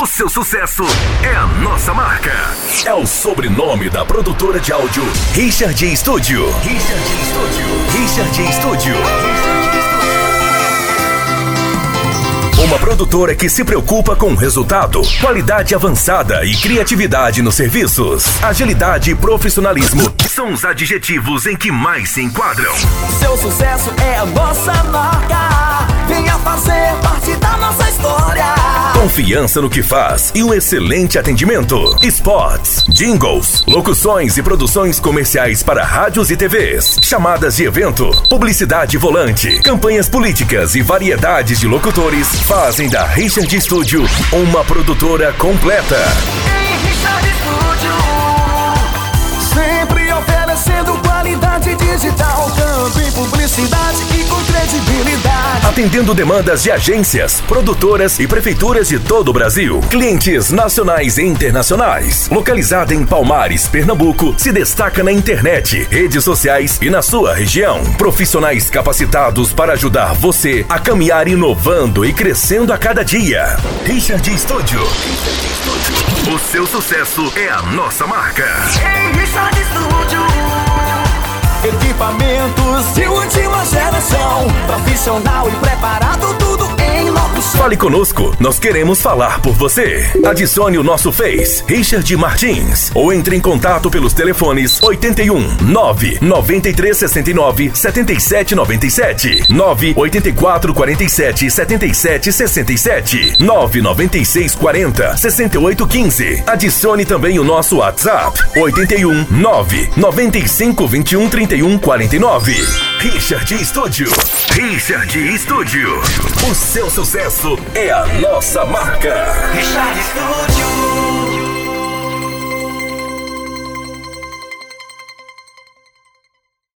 seu sucesso é a nossa marca. É o sobrenome da produtora de áudio Richard Studio. Richard Studio. Uma produtora que se preocupa com o resultado, qualidade avançada e criatividade nos serviços. Agilidade e profissionalismo são os adjetivos em que mais se enquadram. Seu sucesso é a nossa marca. Venha fazer parte da nossa história. Confiança no que faz e um excelente atendimento. Spots, jingles, locuções e produções comerciais para rádios e TVs, chamadas de evento, publicidade volante, campanhas políticas e variedades de locutores fazem da Richard Studio uma produtora completa. Em Richard Studio, sempre oferecendo qualidade digital, câmbio em publicidade e com credibilidade. Atendendo demandas de agências, produtoras e prefeituras de todo o Brasil. Clientes nacionais e internacionais. Localizada em Palmares, Pernambuco, se destaca na internet, redes sociais e na sua região. Profissionais capacitados para ajudar você a caminhar inovando e crescendo a cada dia. Richard Studio. O seu sucesso é a nossa marca. Em Richard Studio, equipamentos de última geração, profissional e preparado, tudo em locução. Fale conosco, nós queremos falar por você. Adicione o nosso Face, Richard Martins, ou entre em contato pelos telefones 81 9 93 69 77 97, 9 84 47 77 67, 9 96 40 68 15. Adicione também o nosso WhatsApp 81 9 95 21 31 49. Richard Studio. Richard Studio. O seu sucesso é a nossa marca. Richard Studio.